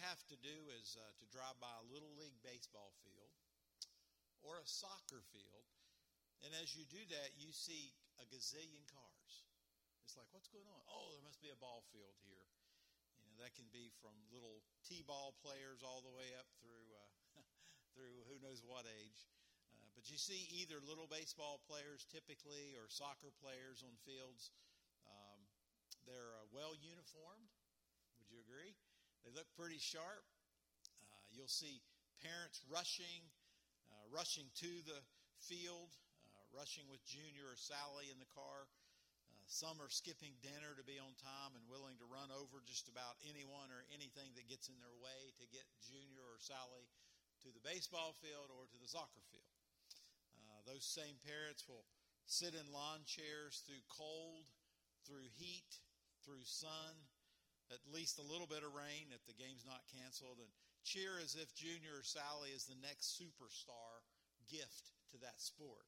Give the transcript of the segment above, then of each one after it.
have to do is to drive by a Little League baseball field or a soccer field, and as you do that, you see a gazillion cars. It's like, what's going on? Oh, there must be a ball field here. That can be from little T-ball players all the way up through through who knows what age. But you see either little baseball players typically or soccer players on fields. They're well uniformed. Would you agree? They look pretty sharp. You'll see parents rushing to the field, rushing with Junior or Sally in the car. Some are skipping dinner to be on time and willing to run over just about anyone or anything that gets in their way to get Junior or Sally to the baseball field or to the soccer field. Those same parents will sit in lawn chairs through cold, through heat, through sun, at least a little bit of rain if the game's not canceled, and cheer as if Junior or Sally is the next superstar gift to that sport.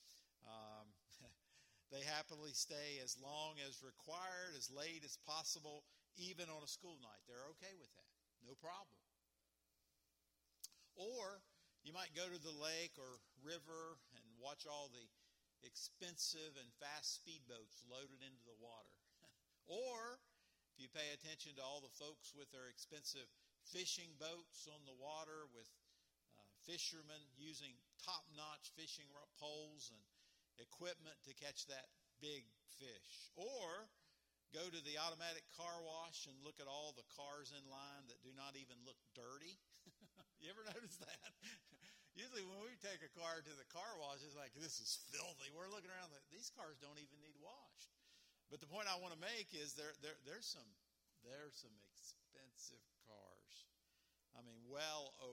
They happily stay as long as required, as late as possible, even on a school night. They're okay with that. No problem. Or you might go to the lake or river and watch all the expensive and fast speedboats loaded into the water. Or if you pay attention to all the folks with their expensive fishing boats on the water with fishermen using top-notch fishing poles and equipment to catch that big fish. Or go to the automatic car wash and look at all the cars in line that do not even look dirty. You ever notice that? Usually when we take a car to the car wash, it's like, this is filthy. We're looking around, these cars don't even need washed. But the point I want to make is there's some expensive cars. I mean, way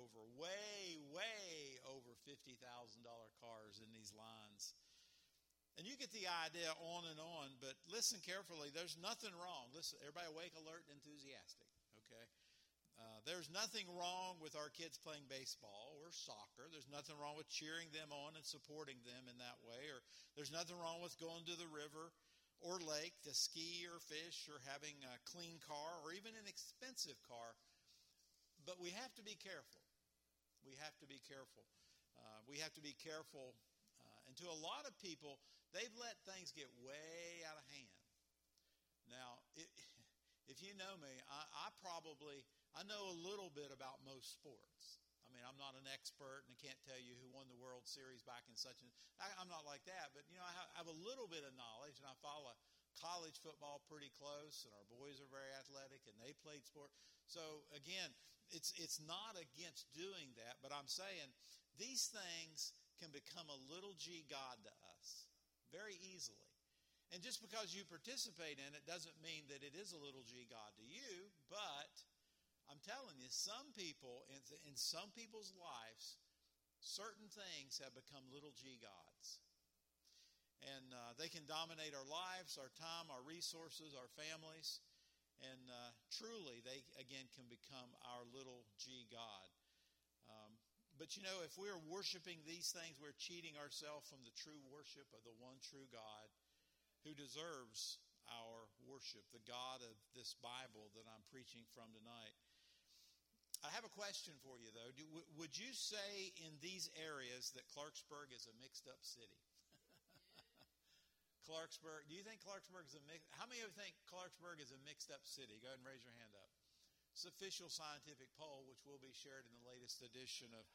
over $50,000 cars in these lines. And you get the idea on and on, but listen carefully. There's nothing wrong. Listen, everybody awake, alert, enthusiastic, okay? There's nothing wrong with our kids playing baseball or soccer. There's nothing wrong with cheering them on and supporting them in that way. Or there's nothing wrong with going to the river or lake to ski or fish or having a clean car or even an expensive car. But we have to be careful. We have to be careful. We have to be careful. And to a lot of people, they've let things get way out of hand. Now, if you know me, I know a little bit about most sports. I mean, I'm not an expert and I can't tell you who won the World Series back in such and I'm not like that. But, I have a little bit of knowledge, and I follow college football pretty close, and our boys are very athletic, and they played sport. So, again, it's not against doing that, but I'm saying these things can become a little g God to us very easily. And just because you participate in it doesn't mean that it is a little g God to you, but I'm telling you, some people, in some people's lives, certain things have become little g gods. And they can dominate our lives, our time, our resources, our families. And truly, they, again, can become our little g God. But if we're worshiping these things, we're cheating ourselves from the true worship of the one true God who deserves our worship, the God of this Bible that I'm preaching from tonight. I have a question for you, though. Would you say in these areas that Clarksburg is a mixed-up city? Clarksburg, do you think Clarksburg is how many of you think Clarksburg is a mixed-up city? Go ahead and raise your hand up. It's an official scientific poll, which will be shared in the latest edition of...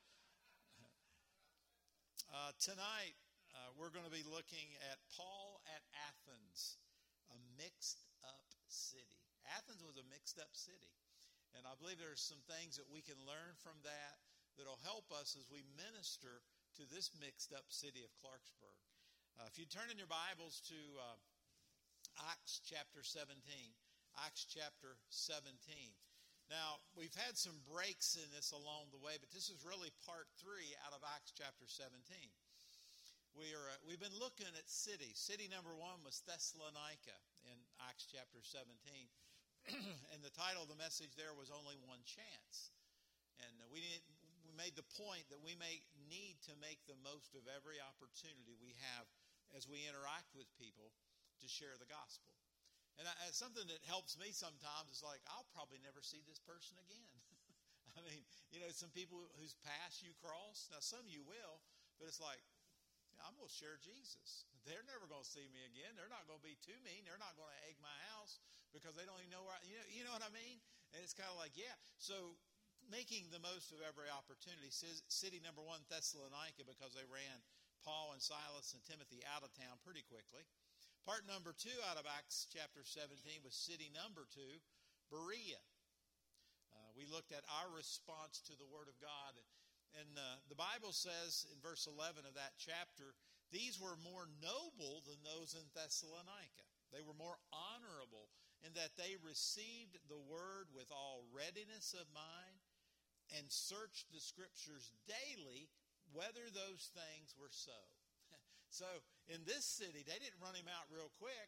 Tonight, we're going to be looking at Paul at Athens, a mixed-up city. Athens was a mixed-up city. And I believe there's some things that we can learn from that that'll help us as we minister to this mixed-up city of Clarksburg. If you turn in your Bibles to Acts chapter 17. Acts chapter 17. Now, we've had some breaks in this along the way, but this is really part 3 out of Acts chapter 17. We've been looking at cities. City number 1 was Thessalonica in Acts chapter 17. And the title of the message there was Only One Chance. And we made the point that we may need to make the most of every opportunity we have as we interact with people to share the gospel. And something that helps me sometimes is like, I'll probably never see this person again. I mean, some people whose paths you cross. Now, some of you will, but it's like, I'm going to share Jesus. They're never going to see me again. They're not going to be too mean. They're not going to egg my house because they don't even know where you know what I mean? And it's kind of like, yeah. So making the most of every opportunity. City number 1, Thessalonica, because they ran Paul and Silas and Timothy out of town pretty quickly. Part number 2 out of Acts chapter 17 was city number 2, Berea. We looked at our response to the Word of God. And the Bible says in verse 11 of that chapter, these were more noble than those in Thessalonica. They were more honorable in that they received the Word with all readiness of mind and searched the Scriptures daily whether those things were so. So in this city, they didn't run him out real quick.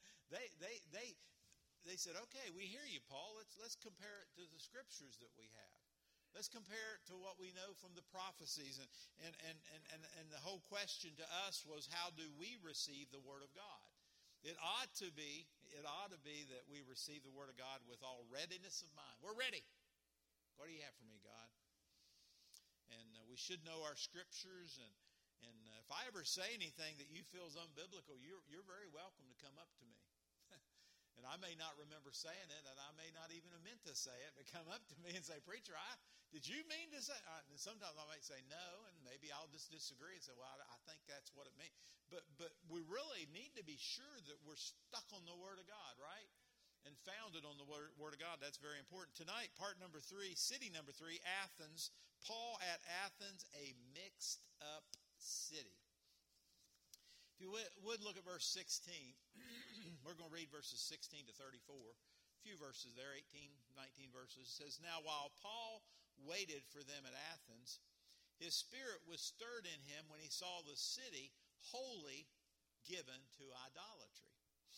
They said, okay, we hear you, Paul. Let's compare it to the Scriptures that we have. Let's compare it to what we know from the prophecies. And the whole question to us was, how do we receive the Word of God? It ought to be that we receive the Word of God with all readiness of mind. We're ready. What do you have for me, God? And we should know our Scriptures. And if I ever say anything that you feel is unbiblical, you're very welcome to come up to me. And I may not remember saying it, and I may not even have meant to say it, but come up to me and say, preacher, did you mean to say? And sometimes I might say no, and maybe I'll just disagree and say, well, I think that's what it means. But we really need to be sure that we're stuck on the Word of God, right? And founded on the Word of God. That's very important. Tonight, part number 3, city number 3, Athens. Paul at Athens, a mixed up city. If you would look at verse 16. We're going to read verses 16 to 34. A few verses there, 18, 19 verses. It says, now while Paul waited for them at Athens, his spirit was stirred in him when he saw the city wholly given to idolatry.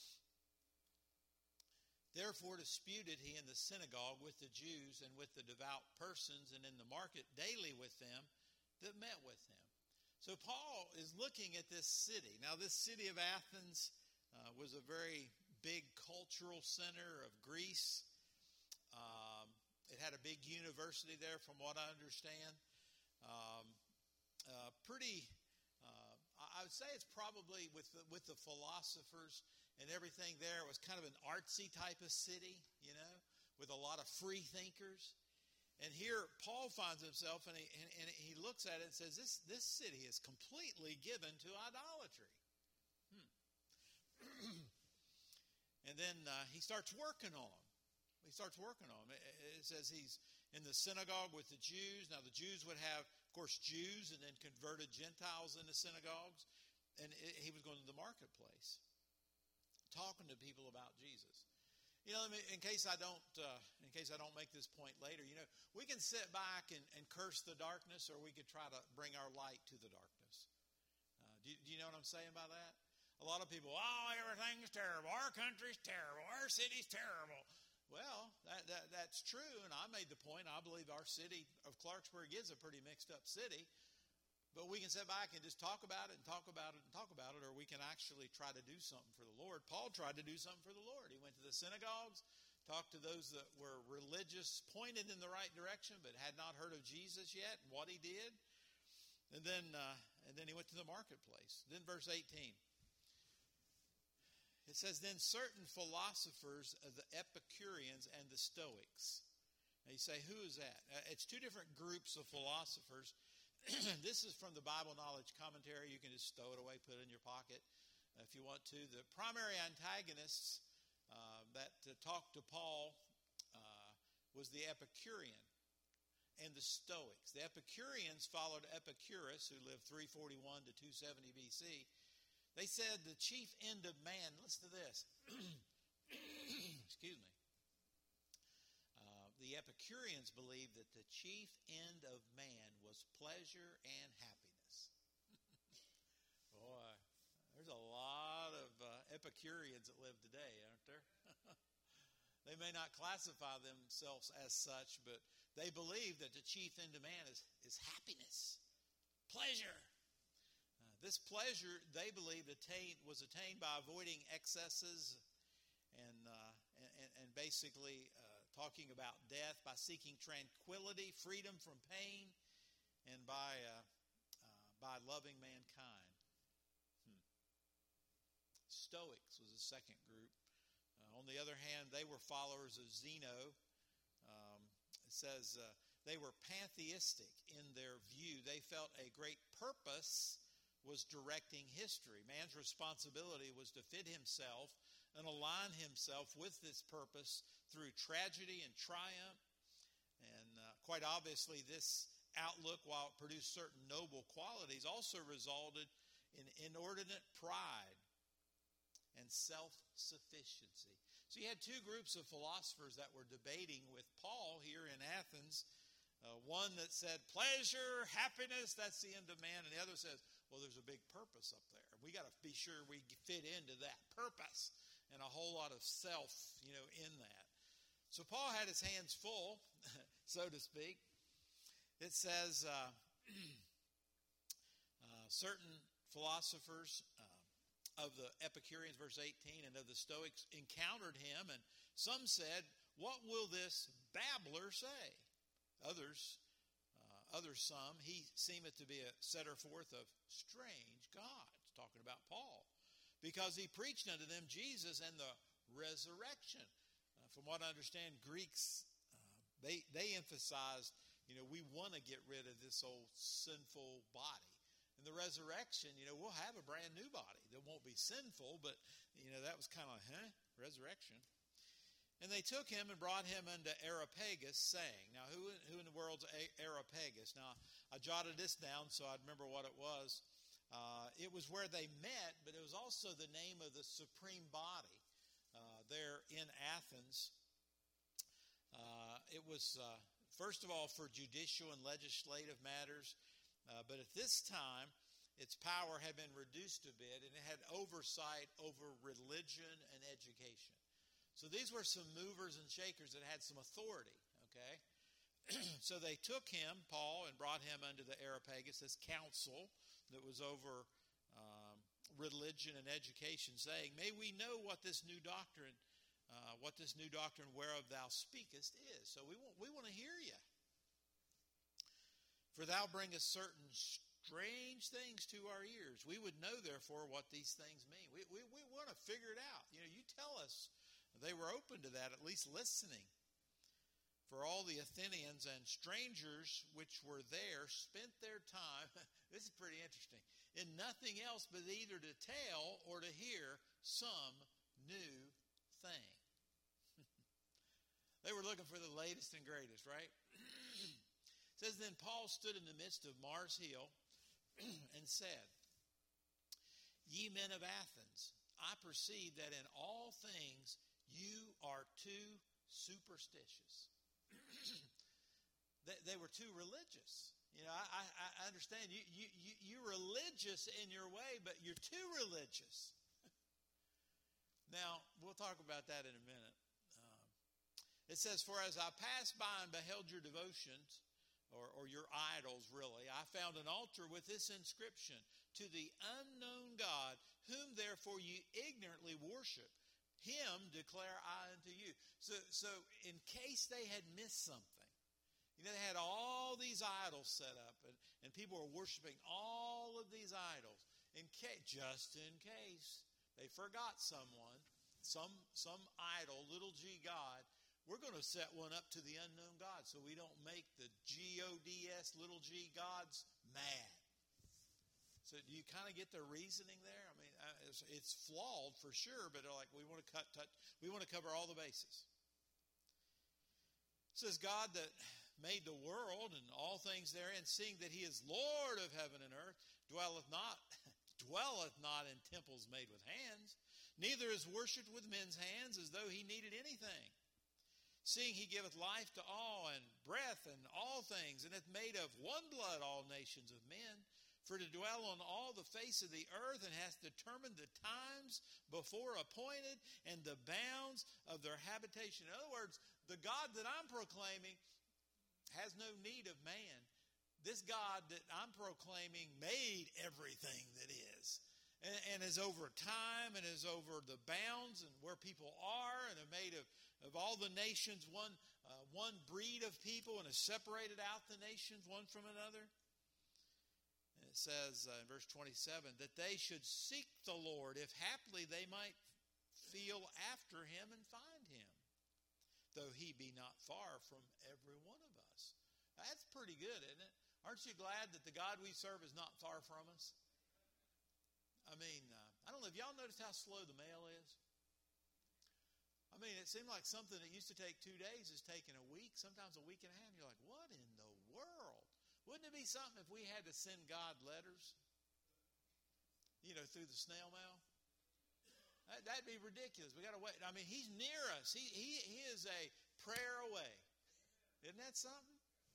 Therefore disputed he in the synagogue with the Jews and with the devout persons, and in the market daily with them that met with him. So Paul is looking at this city. Now this city of Athens was a very big cultural center of Greece. It had a big university there, from what I understand. I would say it's probably with the philosophers and everything there. It was kind of an artsy type of city, with a lot of free thinkers. And here Paul finds himself, and he looks at it and says, this city is completely given to idolatry. And then he starts working on them. It says he's in the synagogue with the Jews. Now the Jews would have, of course, Jews and then converted Gentiles into synagogues. And he was going to the marketplace, talking to people about Jesus. In case I don't make this point later, we can sit back and curse the darkness, or we could try to bring our light to the darkness. Do you know what I'm saying by that? A lot of people, everything's terrible. Our country's terrible. Our city's terrible. Well, that's true, and I made the point. I believe our city of Clarksburg is a pretty mixed up city. But we can sit back and just talk about it, or we can actually try to do something for the Lord. Paul tried to do something for the Lord. He went to the synagogues, talked to those that were religious, pointed in the right direction, but had not heard of Jesus yet and what he did. And then he went to the marketplace. Then verse 18. It says, then certain philosophers of the Epicureans and the Stoics. Now you say, who is that? It's two different groups of philosophers. This is from the Bible Knowledge Commentary. You can just stow it away, put it in your pocket if you want to. The primary antagonists that talked to Paul was the Epicurean and the Stoics. The Epicureans followed Epicurus, who lived 341 to 270 BC. They said the chief end of man, listen to this. Excuse me. The Epicureans believed that the chief end of man was pleasure and happiness. Boy, there's a lot of Epicureans that live today, aren't there? They may not classify themselves as such, but they believe that the chief end of man is happiness, pleasure. This pleasure, they believed, was attained by avoiding excesses and basically talking about death, by seeking tranquility, freedom from pain, and by loving mankind. Stoics was the second group. On the other hand, they were followers of Zeno. It says they were pantheistic in their view. They felt a great purpose was directing history. Man's responsibility was to fit himself and align himself with this purpose through tragedy and triumph. And quite obviously, this outlook, while it produced certain noble qualities, also resulted in inordinate pride and self-sufficiency. So you had two groups of philosophers that were debating with Paul here in Athens. One that said, pleasure, happiness, that's the end of man. And the other says, well, there's a big purpose up there. We got to be sure we fit into that purpose, and a whole lot of self, in that. So Paul had his hands full, so to speak. It says certain philosophers of the Epicureans, verse 18, and of the Stoics encountered him, and some said, what will this babbler say? Others, some, he seemeth to be a setter forth of strange gods, talking about Paul, because he preached unto them Jesus and the resurrection. From what I understand, Greeks, they emphasized, we want to get rid of this old sinful body. And the resurrection, we'll have a brand new body that won't be sinful, but, that was kind of resurrection. And they took him and brought him unto Areopagus, saying, now who in the world's Areopagus? Now, I jotted this down so I'd remember what it was. It was where they met, but it was also the name of the supreme body there in Athens. It was, first of all, for judicial and legislative matters. But at this time, its power had been reduced a bit, and it had oversight over religion and education. So these were some movers and shakers that had some authority, okay? So they took him, Paul, and brought him unto the Areopagus, this council that was over religion and education, saying, may we know what this new doctrine whereof thou speakest is. So we want to hear you. For thou bringest certain strange things to our ears. We would know, therefore, what these things mean. We want to figure it out. You tell us. They were open to that, at least listening. For all the Athenians and strangers which were there spent their time, this is pretty interesting, in nothing else but either to tell or to hear some new thing. They were looking for the latest and greatest, right? It says, then Paul stood in the midst of Mars Hill and said, ye men of Athens, I perceive that in all things you are too superstitious. They were too religious. I understand you're religious in your way, but you're too religious. Now, we'll talk about that in a minute. It says, for as I passed by and beheld your devotions, or your idols, really, I found an altar with this inscription, to the unknown God, whom therefore ye ignorantly worship, him declare I unto you. So in case they had missed something, they had all these idols set up, and people were worshiping all of these idols. Just in case they forgot someone, some idol, little g God, we're going to set one up to the unknown God so we don't make the G-O-D-S little g gods mad. So do you kind of get the reasoning there? I mean, it's flawed for sure, but like we want to cover all the bases. It says, God that made the world and all things therein, seeing that he is Lord of heaven and earth, dwelleth not in temples made with hands, neither is worshipped with men's hands as though he needed anything. Seeing he giveth life to all, and breath and all things, and hath made of one blood all nations of men, for to dwell on all the face of the earth, and hath determined the times before appointed, and the bounds of their habitation. In other words, the God that I'm proclaiming has no need of man. This God that I'm proclaiming made everything that is. and is over time and is over the bounds and where people are and have made of all the nations one breed of people and has separated out the nations one from another. And it says in verse 27 that they should seek the Lord if haply they might feel after him and find him, though he be not far from every one of us. That's pretty good, isn't it? Aren't you glad that the God we serve is not far from us? I mean, I don't know if y'all noticed how slow the mail is. I mean, it seemed like something that used to take 2 days is taking a week, sometimes a week and a half. You're like, what in the world? Wouldn't it be something if we had to send God letters, through the snail mail? That'd be ridiculous. We got to wait. I mean, he's near us. He is a prayer away. Isn't that something?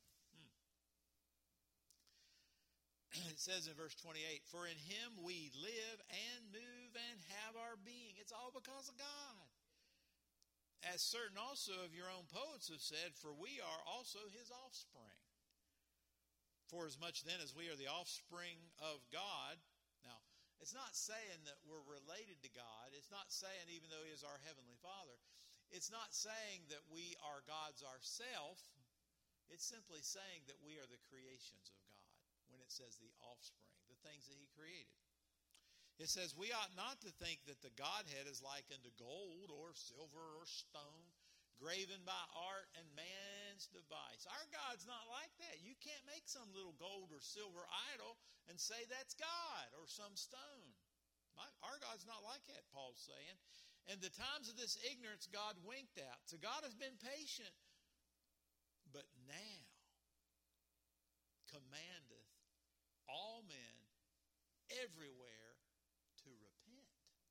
It says in verse 28, for in him we live and move and have our being. It's all because of God. As certain also of your own poets have said, for we are also his offspring. For as much then as we are the offspring of God. Now, it's not saying that we're related to God. It's not saying even though he is our heavenly Father. It's not saying that we are God's ourself. It's simply saying that we are the creations of God. When it says the offspring, the things that he created. It says, we ought not to think that the Godhead is like unto gold or silver or stone, graven by art and man's device. Our God's not like that. You can't make some little gold or silver idol and say that's God or some stone. Our God's not like that, Paul's saying. And the times of this ignorance God winked at. So God has been patient, but now commandeth all men everywhere to repent.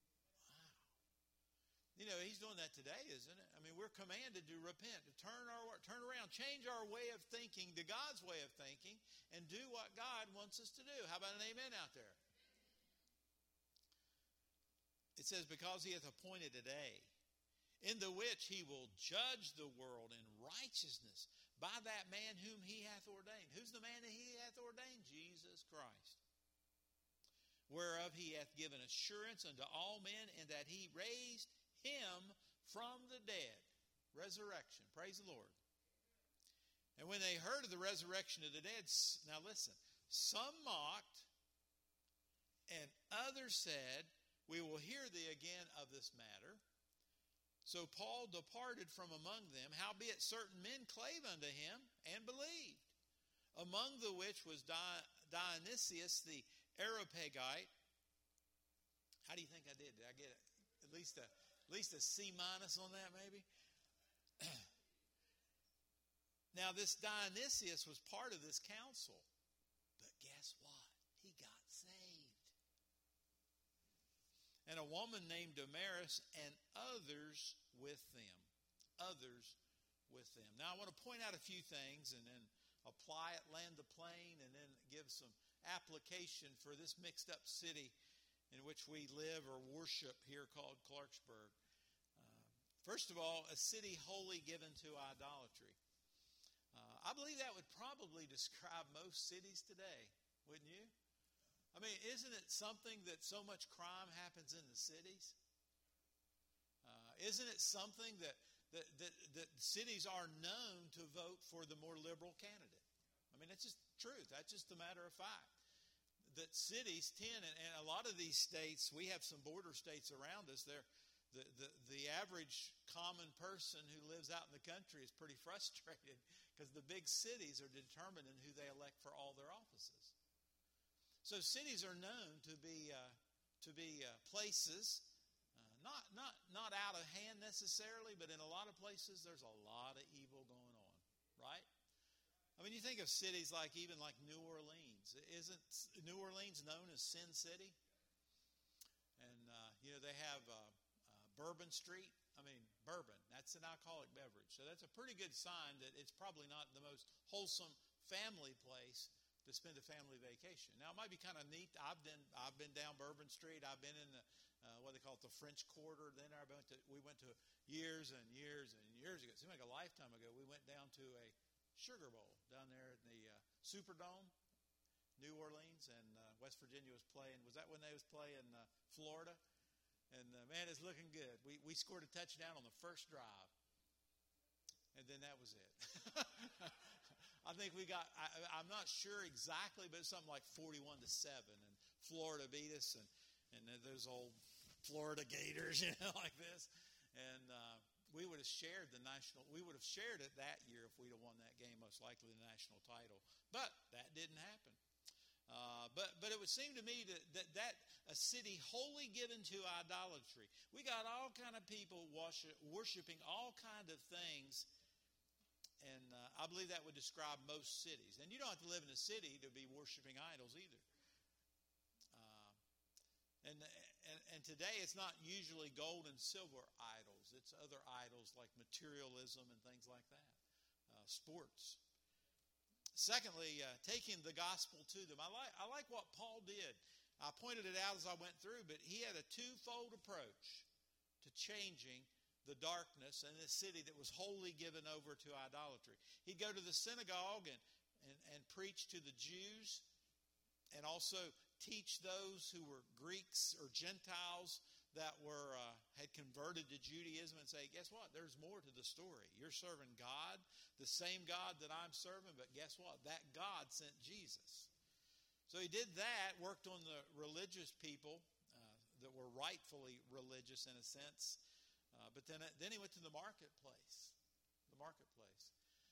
Wow. He's doing that today, isn't it? I mean, we're commanded to repent, to turn around, change our way of thinking to God's way of thinking, and do what God wants us to do. How about an amen out there? It says, because he hath appointed a day, in the which he will judge the world in righteousness by that man whom he hath ordained. Who's the man that he hath ordained? Jesus Christ. Whereof he hath given assurance unto all men, in that he raised him from the dead. Resurrection. Praise the Lord. And when they heard of the resurrection of the dead, now listen, some mocked, and others said, we will hear thee again of this matter. So Paul departed from among them, howbeit certain men clave unto him and believed, among the which was Dionysius the Areopagite. How do you think I did? Did I get at least a C- on that, maybe? Now, this Dionysius was part of this council, but guess what? He got saved. And a woman named Damaris and others with them. Others with them. Now, I want to point out a few things and then apply it, land the plane, and then give some application for this mixed up city in which we live or worship here called Clarksburg. First of all, a city wholly given to idolatry. I believe that would probably describe most cities today, wouldn't you? I mean, isn't it something that so much crime happens in the cities? Isn't it something that cities are known to vote for the more liberal candidate? I mean, that's just truth. That's just a matter of fact. That cities tend, and a lot of these states, we have some border states around us. The average common person who lives out in the country is pretty frustrated because the big cities are determining who they elect for all their offices. So cities are known to be places, not out of hand necessarily, but in a lot of places there's a lot of evil going on, right? I mean, you think of cities like New Orleans. Isn't New Orleans known as Sin City? And they have Bourbon Street. I mean, bourbon. That's an alcoholic beverage. So that's a pretty good sign that it's probably not the most wholesome family place to spend a family vacation. Now, it might be kind of neat. I've been down Bourbon Street. I've been in the what they call it, the French Quarter. Then we went to years and years and years ago. It seemed like a lifetime ago. We went down to a Sugar Bowl down there in the Superdome. New Orleans, and West Virginia was playing. Was that when they was playing Florida? And man, it's looking good. We scored a touchdown on the first drive, and then that was it. I think we got. I'm not sure exactly, but it's something like 41-7, and Florida beat us, and those old Florida Gators, like this, and we would have shared the national. We would have shared it that year if we'd have won that game, most likely the national title. But that didn't happen. But it would seem to me that a city wholly given to idolatry. We got all kind of people worshiping all kind of things, and I believe that would describe most cities. And you don't have to live in a city to be worshiping idols either. And today it's not usually gold and silver idols. It's other idols like materialism and things like that. Sports. Secondly, taking the gospel to them. I like what Paul did. I pointed it out as I went through, but he had a twofold approach to changing the darkness in this city that was wholly given over to idolatry. He'd go to the synagogue and preach to the Jews, and also teach those who were Greeks or Gentiles that had converted to Judaism, and say, guess what? There's more to the story. You're serving God, the same God that I'm serving, but guess what? That God sent Jesus. So he did that, worked on the religious people that were rightfully religious in a sense, but then he went to the marketplace. The marketplace.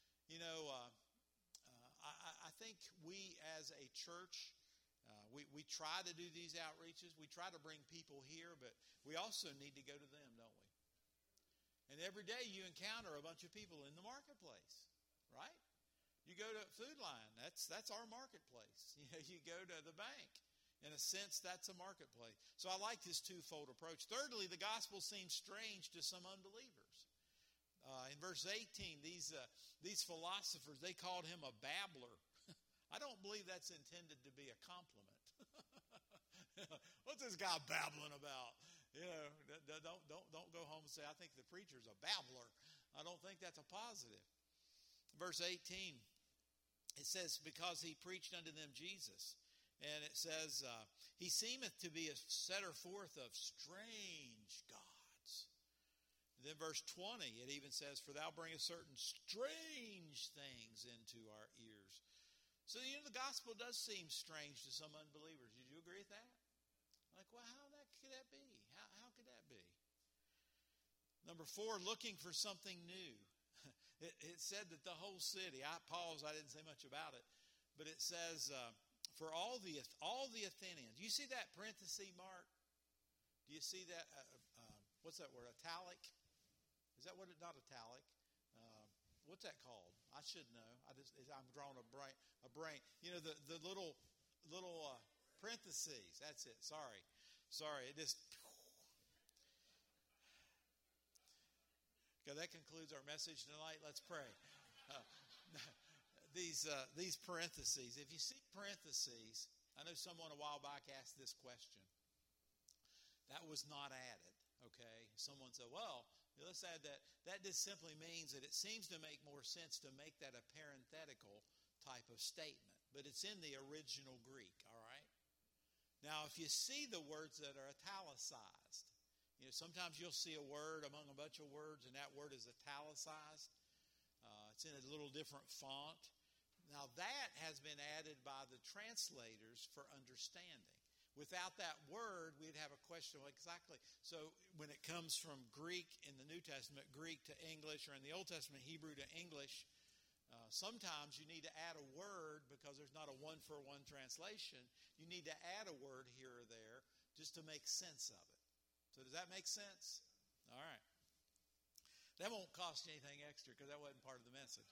I think we as a church, we try to do these outreaches. We try to bring people here, but we also need to go to them, don't we? And every day you encounter a bunch of people in the marketplace, right? You go to Food Line, that's our marketplace. You go to the bank. In a sense, that's a marketplace. So I like this twofold approach. Thirdly, the gospel seems strange to some unbelievers. In verse 18, these philosophers, they called him a babbler. I don't believe that's intended to be a compliment. What's this guy babbling about? Don't go home and say, I think the preacher's a babbler. I don't think that's a positive. Verse 18, it says, because he preached unto them Jesus. And it says, he seemeth to be a setter forth of strange gods. And then verse 20, it even says, for thou bringest certain strange things into our ears. So, the gospel does seem strange to some unbelievers. Did you agree with that? Like, well, how could that be? How could that be? Number 4, looking for something new. It said that the whole city, I paused, I didn't say much about it, but it says, for all the Athenians. You see that parenthesis mark? Do you see that? What's that word? Italic? Is that what it? Not italic. What's that called? I should know. I'm drawing a brain. The little parentheses. That's it. Sorry. It just. Okay, that concludes our message tonight. Let's pray. These parentheses. If you see parentheses, I know someone a while back asked this question. That was not added. Okay. Someone said, well, let's add that. That just simply means that it seems to make more sense to make that a parenthetical type of statement. But it's in the original Greek, all right? Now, if you see the words that are italicized, sometimes you'll see a word among a bunch of words, and that word is italicized. It's in a little different font. Now, that has been added by the translators for understanding. Without that word, we'd have a question exactly. So when it comes from Greek in the New Testament, Greek to English, or in the Old Testament, Hebrew to English, sometimes you need to add a word because there's not a one-for-one translation. You need to add a word here or there just to make sense of it. So does that make sense? All right. That won't cost you anything extra because that wasn't part of the message.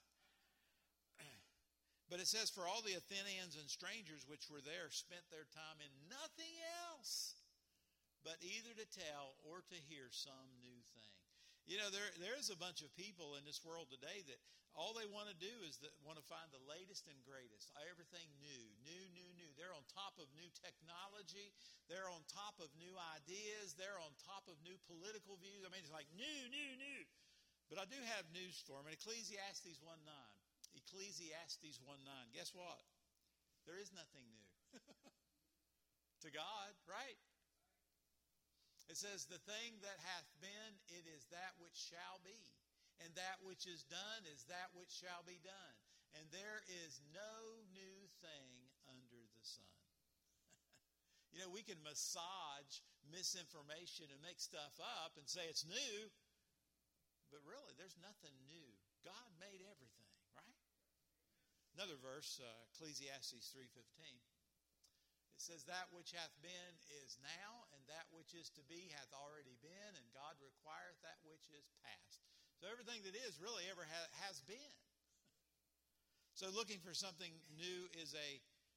But it says, for all the Athenians and strangers which were there spent their time in nothing else but either to tell or to hear some new thing. There's a bunch of people in this world today that all they want to do is want to find the latest and greatest. Everything new. They're on top of new technology. They're on top of new ideas. They're on top of new political views. I mean, it's like new. But I do have news for them. In Ecclesiastes 1:9. Ecclesiastes 1:9. Guess what? There is nothing new to God, right? It says, the thing that hath been, it is that which shall be. And that which is done is that which shall be done. And there is no new thing under the sun. You know, we can massage misinformation and make stuff up and say it's new. But really, there's nothing new. God made everything, right? Another verse, Ecclesiastes 3:15. It says, that which hath been is now, and that which is to be hath already been, and God requireth that which is past. So everything that is really ever has been. So looking for something new is a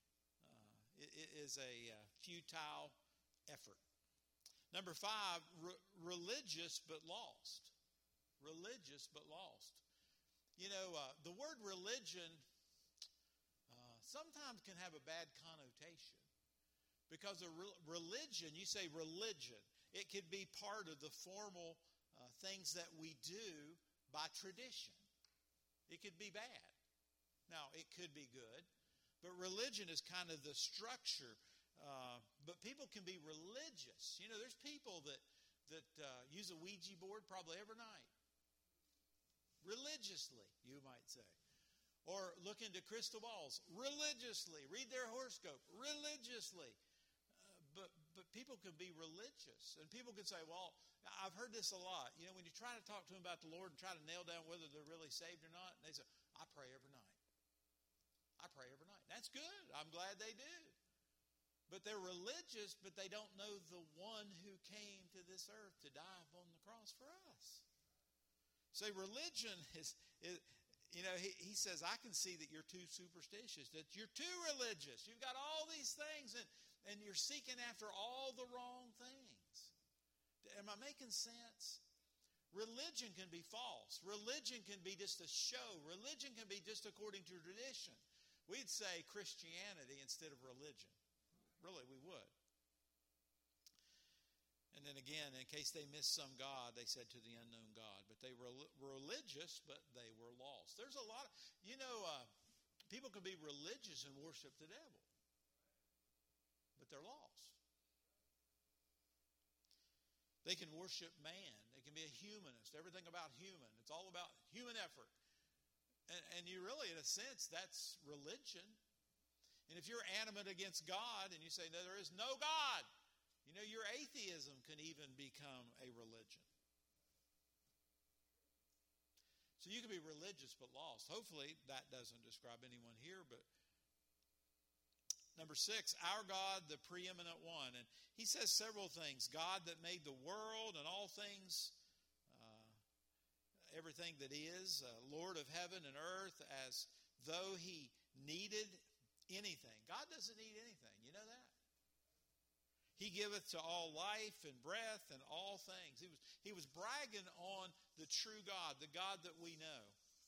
futile effort. Number 5, religious but lost. Religious but lost. You know, the word religion sometimes can have a bad connotation. Because a religion, you say religion, it could be part of the formal things that we do by tradition. It could be bad. Now, it could be good. But religion is kind of the structure. But people can be religious. You know, there's people that use a Ouija board probably every night. Religiously, you might say. Or look into crystal balls religiously. Read their horoscope religiously. But people can be religious. And people can say, well, I've heard this a lot. You know, when you try to talk to them about the Lord and try to nail down whether they're really saved or not, they say, I pray every night. I pray every night. That's good. I'm glad they do. But they're religious, but they don't know the one who came to this earth to die upon the cross for us. So religion is you know, he says, I can see that you're too superstitious, that you're too religious. You've got all these things, and you're seeking after all the wrong things. Am I making sense? Religion can be false. Religion can be just a show. Religion can be just according to tradition. We'd say Christianity instead of religion. Really, we would. And then again, in case they missed some God, they said to the unknown God. But they were religious, but they were lost. There's a lot of, you know, people can be religious and worship the devil. But they're lost. They can worship man. They can be a humanist. Everything about human. It's all about human effort. And you really, in a sense, that's religion. And if you're adamant against God and you say, no, there is no God, you know, your atheism can even become a religion. So you can be religious but lost. Hopefully that doesn't describe anyone here, but number 6, our God, the preeminent one. And he says several things. God that made the world and all things, everything that is, Lord of heaven and earth, as though he needed anything. God doesn't need anything. You know that? He giveth to all life and breath and all things. He was bragging on the true God, the God that we know.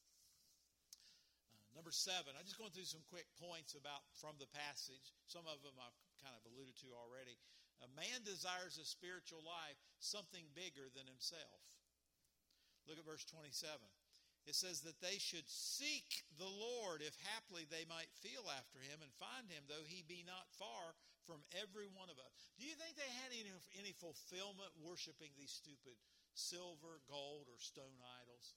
Number 7, I'm just going through some quick points from the passage. Some of them I've kind of alluded to already. A man desires a spiritual life, something bigger than himself. Look at verse 27. It says that they should seek the Lord if haply they might feel after him and find him, though he be not far from every one of us. Do you think they had any fulfillment worshiping these stupid silver, gold, or stone idols?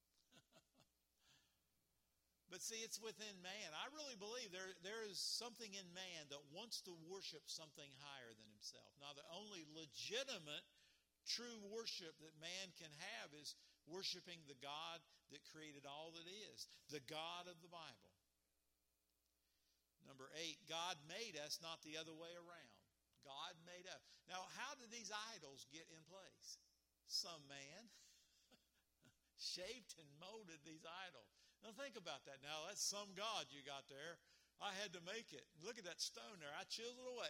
But see, it's within man. I really believe there is something in man that wants to worship something higher than himself. Now, the only legitimate true worship that man can have is worshiping the God that created all that is, the God of the Bible. Number 8, God made us, not the other way around. God made us. Now, how did these idols get in place? Some man shaped and molded these idols. Now, think about that. Now, that's some God you got there. I had to make it. Look at that stone there. I chiseled it away.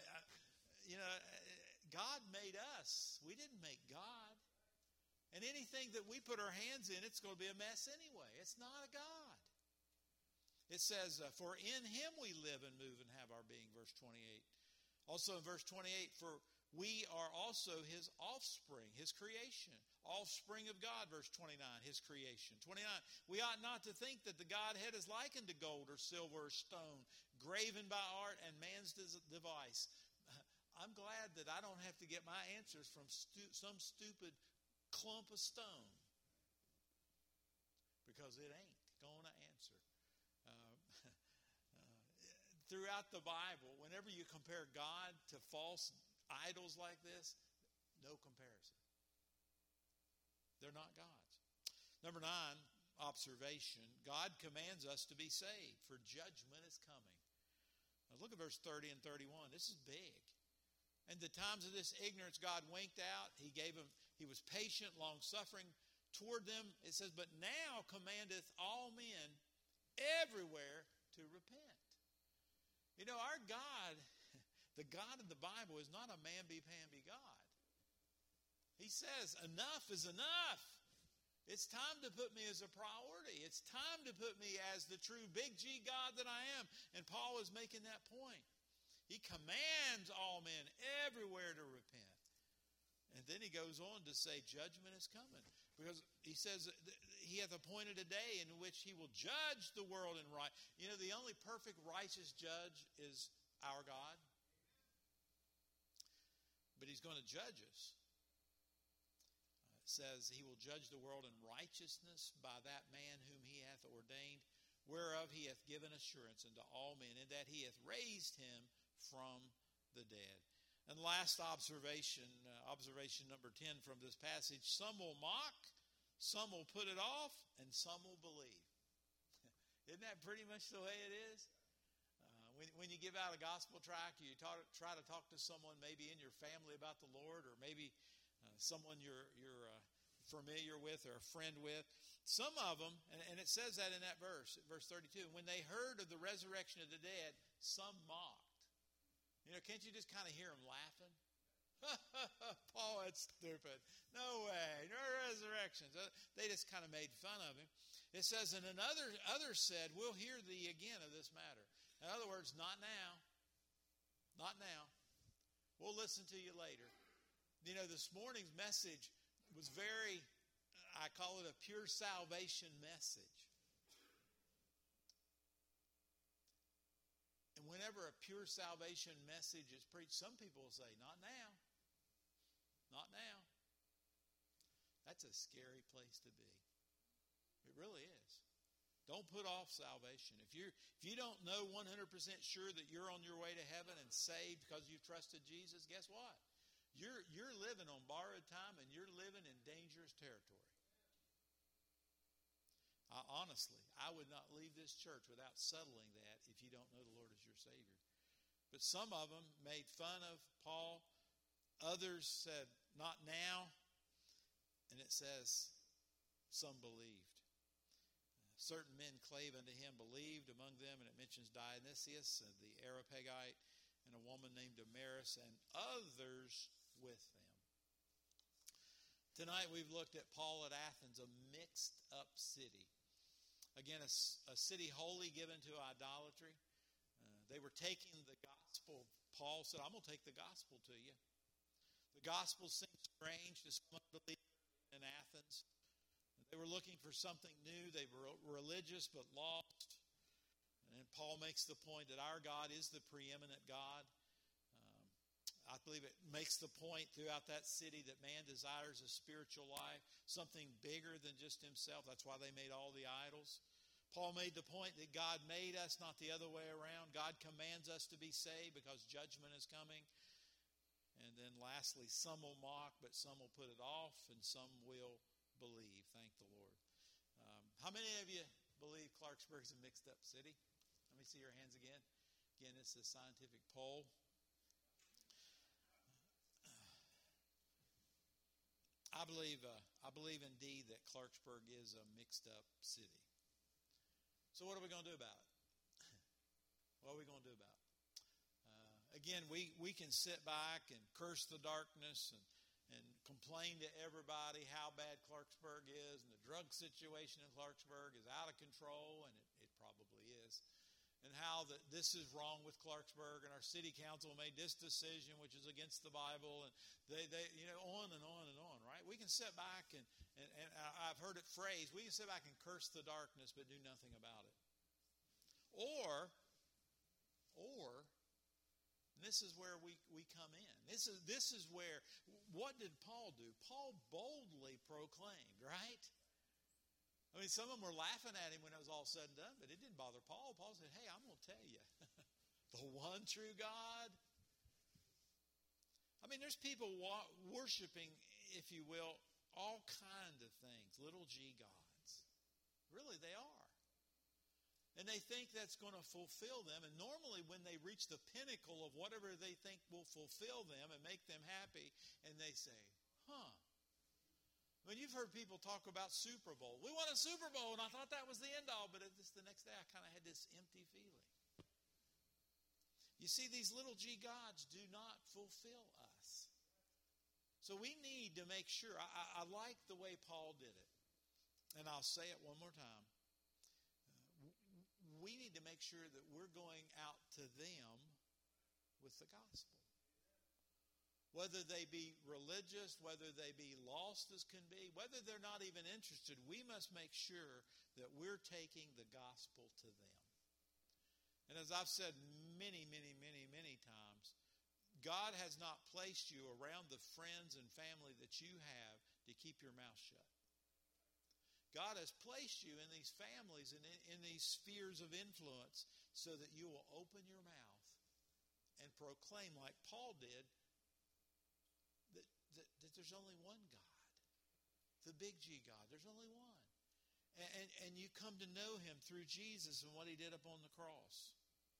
God made us. We didn't make God. And anything that we put our hands in, it's going to be a mess anyway. It's not a God. It says, for in him we live and move and have our being, verse 28. Also in verse 28, for we are also his offspring, his creation. Offspring of God, verse 29, his creation. 29, we ought not to think that the Godhead is likened to gold or silver or stone, graven by art and man's device. I'm glad that I don't have to get my answers from some stupid clump of stone, because it ain't going to answer. Throughout the Bible, whenever you compare God to false idols like this, no comparison. They're not God's. Number 9, observation. God commands us to be saved, for judgment is coming. Now look at verse 30 and 31. This is big. And the times of this ignorance God winked out. He was patient, long-suffering toward them. It says, but now commandeth all men everywhere to repent. You know, our God, the God of the Bible, is not a mamby-pamby God. He says, enough is enough. It's time to put me as a priority. It's time to put me as the true big G God that I am. And Paul is making that point. He commands all men everywhere to repent. And then he goes on to say judgment is coming. Because he says he hath appointed a day in which he will judge the world in right. You know, the only perfect righteous judge is our God. But he's going to judge us. It says he will judge the world in righteousness by that man whom he hath ordained, whereof he hath given assurance unto all men, in that he hath raised him from the dead. And last observation number 10 from this passage, some will mock, some will put it off, and some will believe. Isn't that pretty much the way it is? When you give out a gospel tract, you try to talk to someone maybe in your family about the Lord, or maybe someone you're familiar with or a friend with. Some of them, and it says that in that verse 32, when they heard of the resurrection of the dead, some mocked. You know, can't you just kind of hear them laughing? Paul, that's stupid. No way. No resurrections. They just kind of made fun of him. It says, and others said, we'll hear thee again of this matter. In other words, not now. Not now. We'll listen to you later. You know, this morning's message was I call it a pure salvation message. And whenever a pure salvation message is preached, some people will say, not now. Not now. That's a scary place to be. It really is. Don't put off salvation. If you don't know 100% sure that you're on your way to heaven and saved because you've trusted Jesus, guess what? You're living on borrowed time, and you're living in dangerous territory. Honestly, I would not leave this church without settling that if you don't know the Lord as your Savior. But some of them made fun of Paul. Others said, not now. And it says, some believed. Certain men clave unto him, believed among them, and it mentions Dionysius, the Areopagite, and a woman named Damaris, and others with them. Tonight we've looked at Paul at Athens, a mixed up city. Again, a city wholly given to idolatry. They were taking the gospel. Paul said, I'm going to take the gospel to you. The gospel seemed strange to some unbelievers in Athens. They were looking for something new. They were religious but lost. And Paul makes the point that our God is the preeminent God. I believe it makes the point throughout that city that man desires a spiritual life, something bigger than just himself. That's why they made all the idols. Paul made the point that God made us, not the other way around. God commands us to be saved because judgment is coming. And then lastly, some will mock, but some will put it off, and some will believe. Thank the Lord. How many of you believe Clarksburg is a mixed up city? Let me see your hands again. Again, it's a scientific poll. I believe indeed that Clarksburg is a mixed up city. So what are we going to do about it? What are we going to do about it? Again, we can sit back and curse the darkness and complain to everybody how bad Clarksburg is, and the drug situation in Clarksburg is out of control, and it probably is. And how that this is wrong with Clarksburg, and our city council made this decision, which is against the Bible, and they on and on and on, right? We can sit back and I've heard it phrased, we can sit back and curse the darkness but do nothing about it. Or this is where we come in. This is where, what did Paul do? Paul boldly proclaimed, right? I mean, some of them were laughing at him when it was all said and done, but it didn't bother Paul. Paul said, hey, I'm going to tell you, the one true God. I mean, there's people worshiping, if you will, all kind of things, little g gods. Really, they are. And they think that's going to fulfill them. And normally when they reach the pinnacle of whatever they think will fulfill them and make them happy, and they say, I mean, you've heard people talk about Super Bowl. We won a Super Bowl, and I thought that was the end all, but just the next day I kind of had this empty feeling. You see, these little g gods do not fulfill us. So we need to make sure. I like the way Paul did it. And I'll say it one more time. We need to make sure that we're going out to them with the gospel. Whether they be religious, whether they be lost as can be, whether they're not even interested, we must make sure that we're taking the gospel to them. And as I've said many times, God has not placed you around the friends and family that you have to keep your mouth shut. God has placed you in these families and in these spheres of influence so that you will open your mouth and proclaim, like Paul did, that there's only one God, the big G God. There's only one. And you come to know him through Jesus and what he did up on the cross.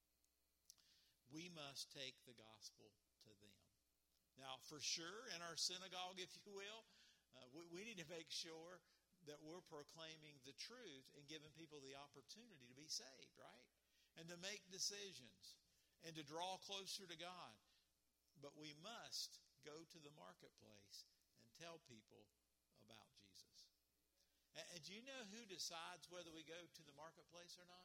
We must take the gospel to them. Now, for sure, in our synagogue, if you will, we need to make sure that we're proclaiming the truth and giving people the opportunity to be saved, right? And to make decisions and to draw closer to God. But we must go to the marketplace and tell people about Jesus. And do you know who decides whether we go to the marketplace or not?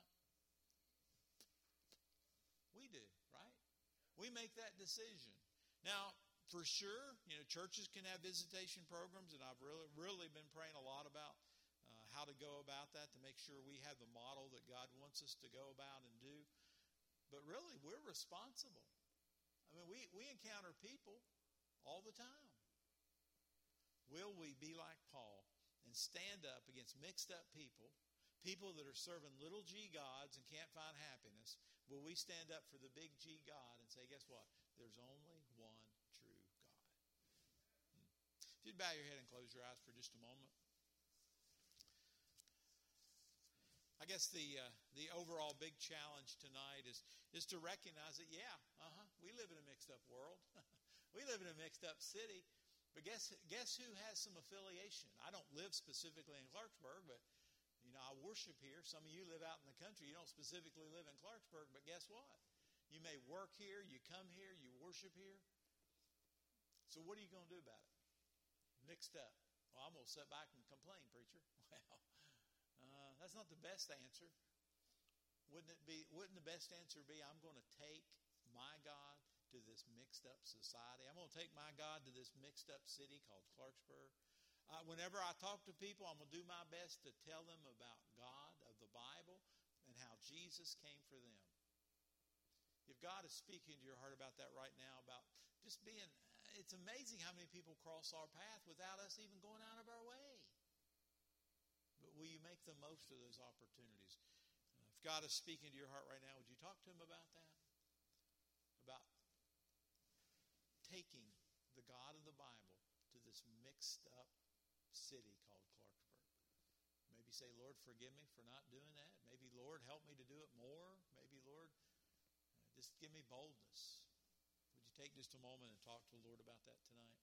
We do, right? We make that decision. Now, for sure, churches can have visitation programs, and I've really been praying a lot about how to go about that to make sure we have the model that God wants us to go about and do. But really, we're responsible. I mean, we encounter people all the time. Will we be like Paul and stand up against mixed up people that are serving little g gods and can't find happiness? Will we stand up for the big G God and say, guess what? There's only one true God. If you'd bow your head and close your eyes for just a moment. I guess the overall big challenge tonight is to recognize that, we live in a mixed up world. We live in a mixed up city. But guess who has some affiliation? I don't live specifically in Clarksburg, but I worship here. Some of you live out in the country. You don't specifically live in Clarksburg, but guess what? You may work here, you come here, you worship here. So what are you going to do about it? Mixed up. Well, I'm going to sit back and complain, preacher. Well, that's not the best answer. Wouldn't the best answer be, I'm going to take my God to this mixed up society. I'm going to take my God to this mixed up city called Clarksburg. Whenever I talk to people, I'm going to do my best to tell them about God of the Bible and how Jesus came for them. If God is speaking to your heart about that right now, about just being, it's amazing how many people cross our path without us even going out of our way. But will you make the most of those opportunities? If God is speaking to your heart right now, would you talk to him about that? About taking the God of the Bible to this mixed up city called Clarksburg. Maybe say, Lord, forgive me for not doing that. Maybe, Lord, help me to do it more. Maybe, Lord, just give me boldness. Would you take just a moment and talk to the Lord about that tonight?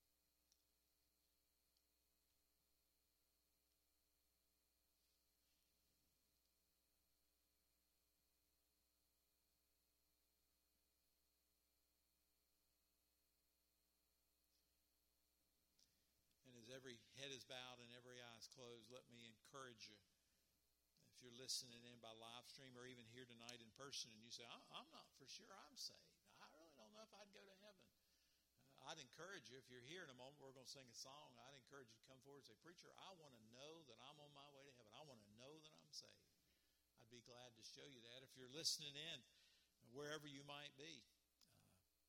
Every head is bowed and every eye is closed, let me encourage you. If you're listening in by live stream or even here tonight in person and you say, I'm not for sure I'm saved. I really don't know if I'd go to heaven. I'd encourage you, if you're here in a moment, we're going to sing a song. I'd encourage you to come forward and say, preacher, I want to know that I'm on my way to heaven. I want to know that I'm saved. I'd be glad to show you that. If you're listening in, wherever you might be,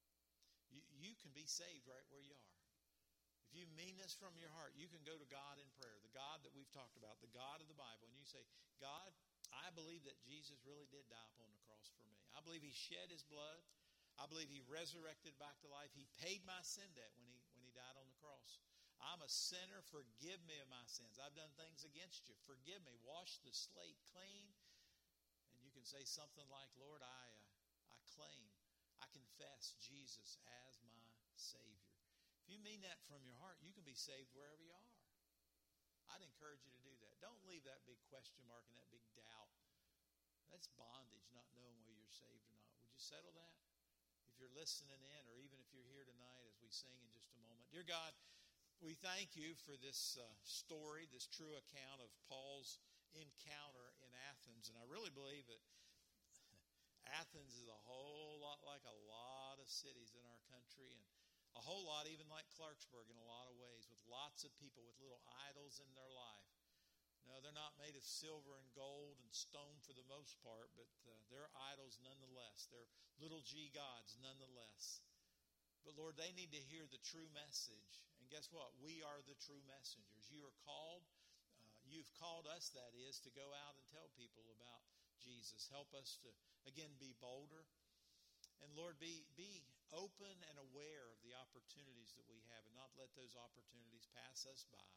you can be saved right where you are. If you mean this from your heart, you can go to God in prayer, the God that we've talked about, the God of the Bible, and you say, God, I believe that Jesus really did die upon the cross for me. I believe he shed his blood. I believe he resurrected back to life. He paid my sin debt when he died on the cross. I'm a sinner. Forgive me of my sins. I've done things against you. Forgive me. Wash the slate clean. And you can say something like, Lord, I claim, I confess Jesus as my Savior. If you mean that from your heart, you can be saved wherever you are. I'd encourage you to do that. Don't leave that big question mark and that big doubt. That's bondage, not knowing whether you're saved or not. Would you settle that? If you're listening in, or even if you're here tonight as we sing in just a moment. Dear God, we thank you for this story, this true account of Paul's encounter in Athens. And I really believe that Athens is a whole lot like a lot of cities in our country, and a whole lot even like Clarksburg in a lot of ways, with lots of people with little idols in their life. No, they're not made of silver and gold and stone for the most part, but they're idols nonetheless. They're little g gods nonetheless. But Lord, they need to hear the true message. And guess what? We are the true messengers. You are called, you've called us, that is, to go out and tell people about Jesus. Help us to, again, be bolder. And Lord, be open and aware of the opportunities that we have, and not let those opportunities pass us by,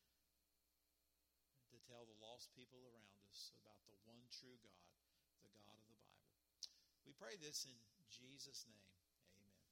to tell the lost people around us about the one true God, the God of the Bible. We pray this in Jesus' name.